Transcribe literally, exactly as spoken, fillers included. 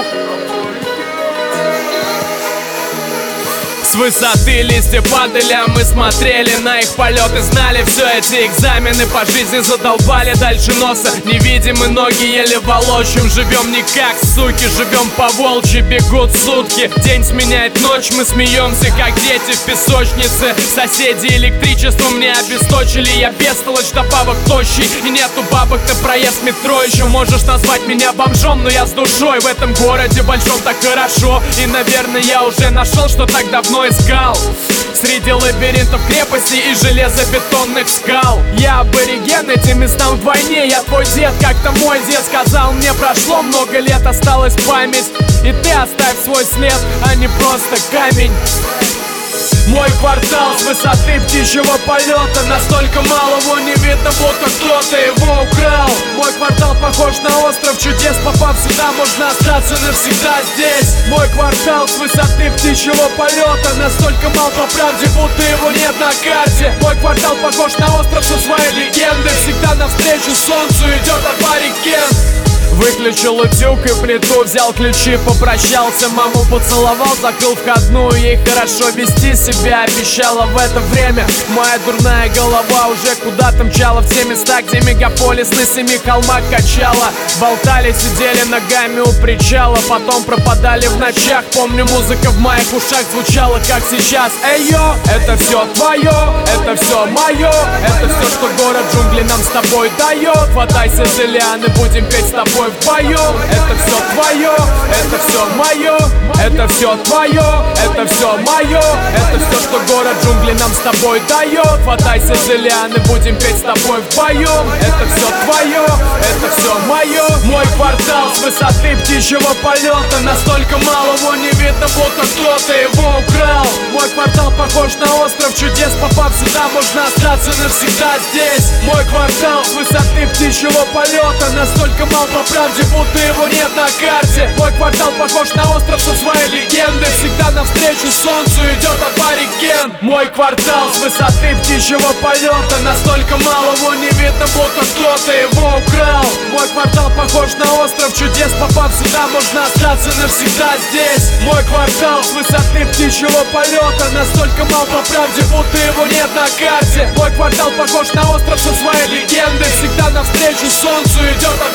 С высоты листья падали, а мы смотрели на их полеты. Знали, все эти экзамены по жизни задолбали. Дальше носа невидимы, ноги еле волочим. Живем не как суки, живем по волчьи. Бегут сутки, день сменяет ночь. Мы смеемся, как дети в песочнице. Соседи электричеством не обесточили. Я бестолочь, добавок тощий, и нету бабок на проезд метро. Еще можешь назвать меня бомжом, но я с душой. В этом городе большом так хорошо. И, наверное, я уже нашел, что так давно искал среди лабиринтов крепостей и железобетонных скал. Я абориген, этим местам вдвойне. Я твой дед, как-то мой дед сказал мне. Прошло много лет, осталась память, и ты оставь свой след, а не просто камень. Мой квартал с высоты птичьего полета. Настолько мало его не видно, будто кто-то его украл. Мой квартал похож на остров чудес. Попав сюда, можно остаться навсегда здесь. Мой квартал с высоты птичьего полета. Настолько мал по правде, будто его нет на карте. Мой квартал похож на остров со своей легендой. Всегда навстречу солнцу идет абориген. Выключил утюг и плиту, взял ключи, попрощался. Маму поцеловал, закрыл входную. Ей хорошо вести себя обещала в это время. Моя дурная голова уже куда-то мчала в те места, где мегаполис на семи холмах качала. Болтали, сидели ногами у причала, потом пропадали в ночах. Помню, музыка в моих ушах звучала, как сейчас. Эй, йо, это все твое, это все мое. Это все, что город джунглей нам с тобой дает. Хватайся за лианы, будем петь с тобой вдвоем. Это все твое, это все мое. Это все твое, это все мое. Это все, что город джунглей нам с тобой дает. Хватайся за лианы, будем петь с тобой вдвоем. Это все твое, это все мое. Мой квартал с высоты птичьего полета. Настолько мало его не видно, будто кто-то его украл. Мой квартал похож на остров чудес. Попав сюда, можно остаться навсегда здесь. Мой квартал с высоты птичьего полета. Настолько мал по правде, будто его нет на карте. Мой квартал похож на остров со своей легендой. Всегда навстречу солнцу идет абориген. Мой квартал с высоты птичьего полета. Настолько мало его не видно, будто кто-то его украл. Мой квартал похож на остров чудес. Попав сюда, можно остаться навсегда здесь. Мой квартал с высоты птичьего полета. Настолько мал по правде, будто его нет на карте. Мой квартал похож на остров со своей легендой. Всегда навстречу солнцу идет абориген.